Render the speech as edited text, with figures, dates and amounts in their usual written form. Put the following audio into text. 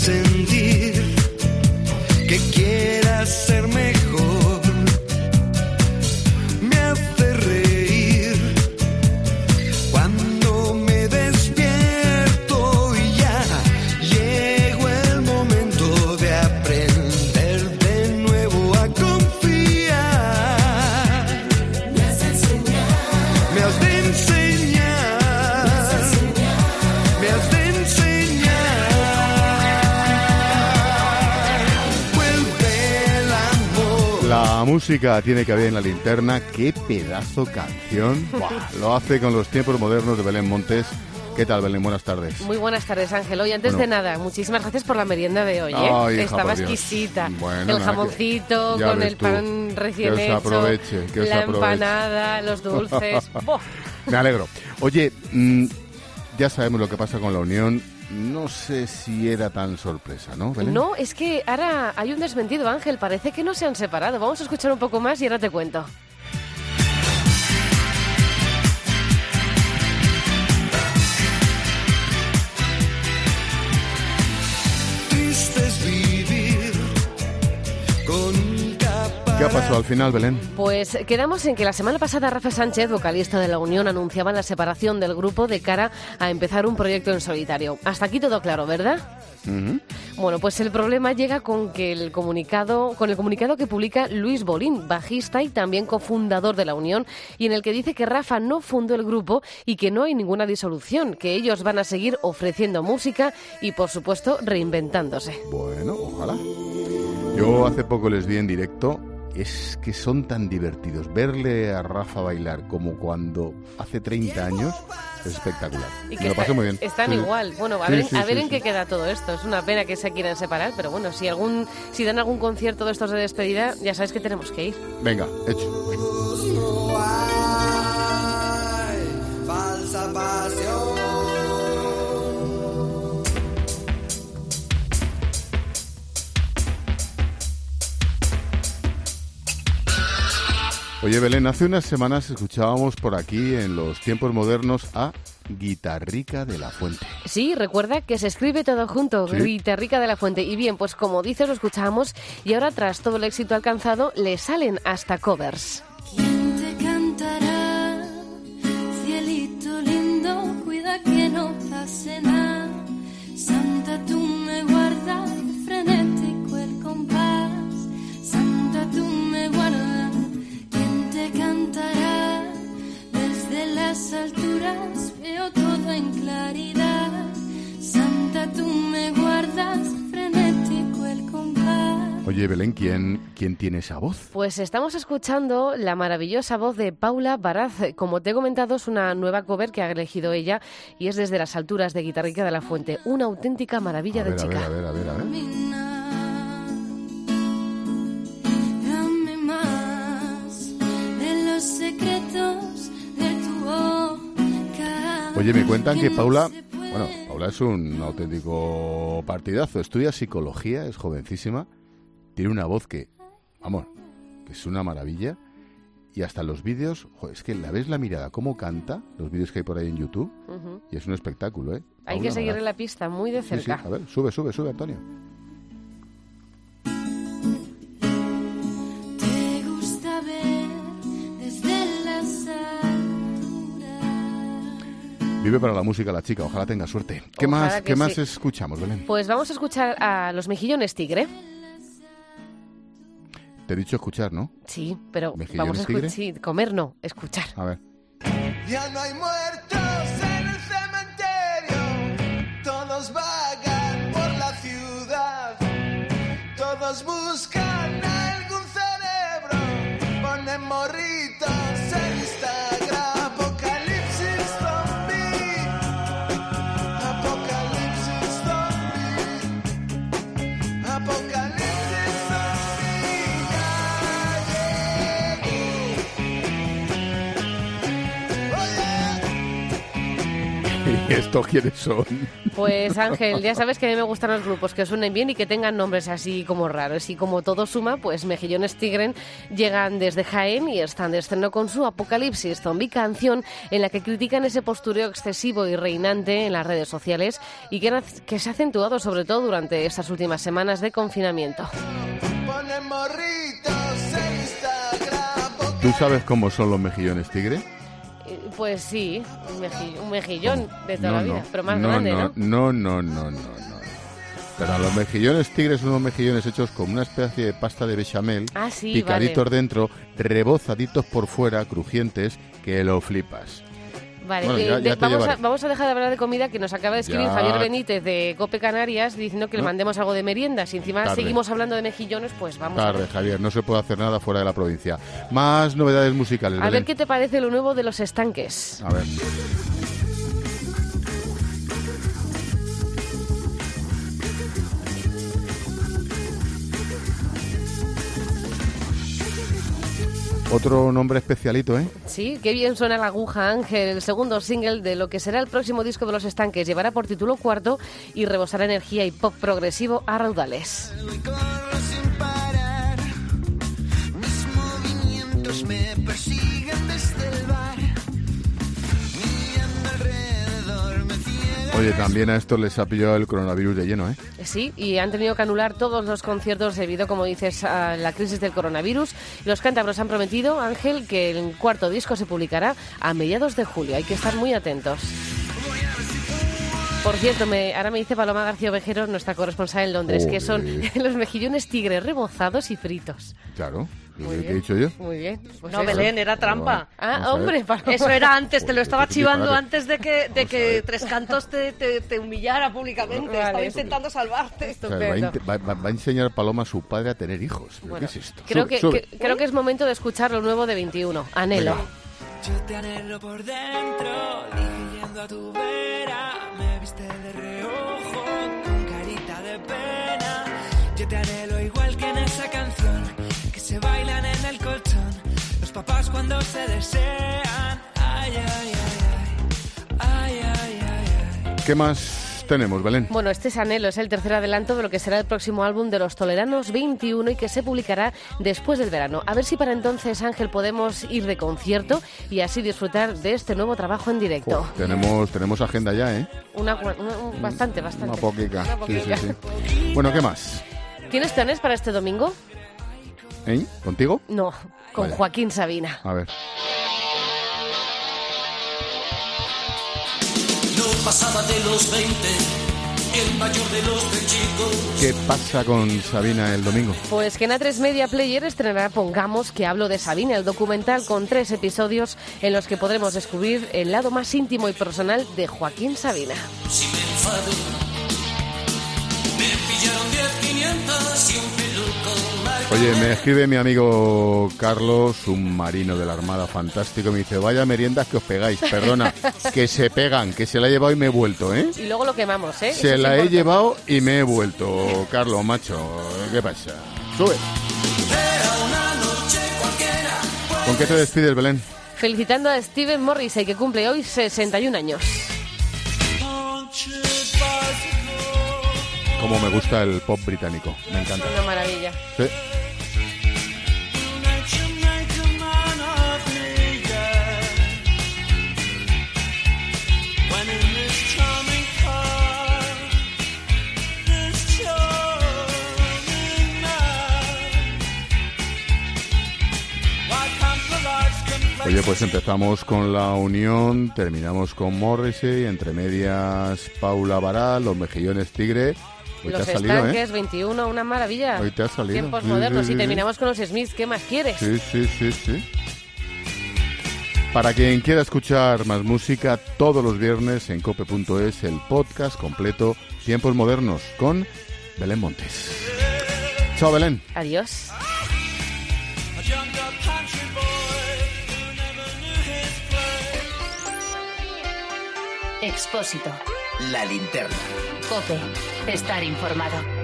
sentir que quieras ser mejor, me hace reír cuando me despierto y ya llegó el momento de aprender de nuevo a confiar. Me has de enseñar, me has de enseñar, me has de enseñar. La música tiene que haber en la linterna. ¡Qué pedazo canción! Buah, lo hace con los tiempos modernos de Belén Montes. ¿Qué tal, Belén? Buenas tardes. Muy buenas tardes, Ángel. Oye, antes de nada, muchísimas gracias por la merienda de hoy, ¿eh? Ay, hija, estaba por Dios. exquisita. Bueno, el jamoncito con el pan recién hecho, la empanada, los dulces. ¡Boh! Me alegro. Oye, ya sabemos lo que pasa con la Unión. No sé si era tan sorpresa, ¿no, Belén? No, es que ahora hay un desmentido, Ángel. Parece que no se han separado. Vamos a escuchar un poco más y ahora te cuento. Triste es vivir con ¿Qué ha pasado al final, Belén? Pues quedamos en que la semana pasada Rafa Sánchez, vocalista de La Unión, anunciaba la separación del grupo de cara a empezar un proyecto en solitario. Hasta aquí todo claro, ¿verdad? Uh-huh. Bueno, pues el problema llega con el comunicado que publica Luis Bolín, bajista y también cofundador de La Unión, y en el que dice que Rafa no fundó el grupo y que no hay ninguna disolución, que ellos van a seguir ofreciendo música y, por supuesto, reinventándose. Bueno, ojalá. Yo hace poco les vi en directo. Es que son tan divertidos. Verle a Rafa bailar como cuando hace 30 años es espectacular. Y que me lo pasé muy bien. Están igual. Bueno, a ver en qué queda todo esto. Es una pena que se quieran separar, pero bueno, si dan algún concierto de estos de despedida, ya sabes que tenemos que ir. Venga, hecho. no hay falsa pasión. Oye, Belén, hace unas semanas escuchábamos por aquí en los tiempos modernos a Guitarrica de la Fuente. Sí, recuerda que se escribe todo junto, ¿Sí? Guitarrica de la Fuente. Y bien, pues como dices, lo escuchamos y ahora tras todo el éxito alcanzado, le salen hasta covers. ¿Quién te cantará? Cielito lindo, cuida que no pase nada. Santa, tú me guardas, frenético el compás. Santa, tú me guardas. ¿Quién te cantará? Desde las alturas veo todo en claridad. Santa, tú me guardas, frenético el compás. Oye, Belén, ¿quién tiene esa voz? Pues estamos escuchando la maravillosa voz de Paula Baraz. Como te he comentado, es una nueva cover que ha elegido ella y es Desde las alturas de Guitarrica de la Fuente. Una auténtica maravilla de chica. A ver. Dame más de los secretos de tu boca. Oye, me cuentan que Paula es un auténtico partidazo. Estudia psicología, es jovencísima. Tiene una voz que es una maravilla. Y hasta los vídeos, es que la ves la mirada, cómo canta, los vídeos que hay por ahí en YouTube, y es un espectáculo, ¿eh? Hay que seguirle la pista muy de cerca. Sí. A ver, sube, Antonio. Te gusta ver desde las alturas. Vive para la música la chica, ojalá tenga suerte. ¿Qué más escuchamos, Belén? Pues vamos a escuchar a Los Mejillones Tigre. Te he dicho escuchar, ¿no? Sí, pero ¿Mejillones vamos a escuchar. Tigre? Sí, comer no, escuchar. A ver. Ya no hay muertos en el cementerio, todos vagan por la ciudad, todos buscan algún cerebro, ponen morritos en Instagram. Apocalipsis zombie, apocalipsis zombie, apocalipsis zombie, ya llegó. Oye. ¿Y estos quiénes son? Pues Ángel, ya sabes que a mí me gustan los grupos que suenen bien y que tengan nombres así como raros. Y como todo suma, pues Mejillones Tigre llegan desde Jaén y están de estreno con su Apocalipsis Zombie, canción en la que critican ese postureo excesivo y reinante en las redes sociales y que se ha acentuado sobre todo durante estas últimas semanas de confinamiento. ¿Tú sabes cómo son los Mejillones Tigre? Pues sí, un mejillón de toda la vida, pero más grande, ¿no? No. Pero los Mejillones Tigre son unos mejillones hechos con una especie de pasta de bechamel, sí, picaditos vale. dentro, rebozaditos por fuera, crujientes, que lo flipas. Vale, Bueno, ya vamos a dejar de hablar de comida, que nos acaba de escribir Ya. Javier Benítez de Cope Canarias diciendo que le mandemos algo de merienda. Si encima Tarde. seguimos hablando de mejillones, pues vamos Tarde, Javier, no se puede hacer nada fuera de la provincia. Más novedades musicales, a ver Belén. qué te parece lo nuevo de Los Estanques. A ver. Otro nombre especialito, ¿eh? Sí, qué bien suena la aguja, Ángel. El segundo single de lo que será el próximo disco de Los Estanques llevará por título Cuarto y rebosará energía y pop progresivo a raudales. Y corro sin parar, mis movimientos me persiguen desde el bar, mirando alrededor me ciega. Oye, también a esto les ha pillado el coronavirus de lleno, ¿eh? Sí, y han tenido que anular todos los conciertos debido, como dices, a la crisis del coronavirus. Los cántabros han prometido, Ángel, que el cuarto disco se publicará a mediados de julio. Hay que estar muy atentos. Por cierto, ahora me dice Paloma García Ovejero, nuestra corresponsal en Londres, que son los mejillones Tigre rebozados y fritos. Claro, Muy ¿qué bien. he dicho yo? Muy bien. Pues No, eso. Belén, era trampa. Ah, Vamos a ver. hombre, Paloma. Eso era antes, te lo estaba Qué chivando disparate. antes de que Tres Cantos te humillara públicamente. Vale, Estaba eso- intentando salvarte. O sea, va a enseñar Paloma a su padre a tener hijos. ¿Pero Bueno, qué es esto? creo Sube, que sube. creo que es momento de escuchar lo nuevo de 21. Anhelo. Venga. Yo te anhelo por dentro, dije yendo a tu vera, me viste de reojo, con carita de pena. Yo te anhelo igual que en esa canción, que se bailan en el colchón, los papás cuando se desean. Ay, ay, ay, ay, ay, ay, ay, ay. ¿Qué más tenemos, Belén? Bueno, este es Anhelo, es el tercer adelanto de lo que será el próximo álbum de Los Toleranos 21 y que se publicará después del verano. A ver si para entonces, Ángel, podemos ir de concierto y así disfrutar de este nuevo trabajo en directo. Tenemos agenda ya, ¿eh? Bastante. Una poquica. Una poquica. Sí. Bueno, ¿qué más? ¿Tienes planes para este domingo? ¿Eh? ¿Contigo? No, con Vaya. Joaquín Sabina. A ver. No pasaba de los 20, el mayor de los de chicos. ¿Qué pasa con Sabina el domingo? Pues que en A3 Media Player estrenará Pongamos que hablo de Sabina, el documental con 3 episodios en los que podremos descubrir el lado más íntimo y personal de Joaquín Sabina. Si me enfado, me pillaron 10, 500 y un peluco largo. Oye, me escribe mi amigo Carlos, un marino de la Armada fantástico, me dice, vaya meriendas que os pegáis, perdona, que se pegan, que se la he llevado y me he vuelto, ¿eh? Y luego lo quemamos, ¿eh? Eso Se es la he importante. llevado y me he vuelto, Carlos, macho, ¿qué pasa? Sube. ¿Con qué te despides, Belén? Felicitando a Steven Morrissey, que cumple hoy 61 años. Como me gusta el pop británico, me encanta. Una maravilla. Sí. Oye, pues empezamos con La Unión, terminamos con Morrissey, entre medias Paula Baral, Los Mejillones Tigre. Hoy Los te ha salido, Estanques, 21, una maravilla. Hoy te ha salido. Tiempos Sí, modernos. sí, Y sí. terminamos con los Smiths. ¿Qué más quieres? Sí. Para quien quiera escuchar más música, todos los viernes en cope.es, el podcast completo Tiempos Modernos con Belén Montes. Chao, Belén. Adiós. Expósito. La linterna. Cope. Estar informado.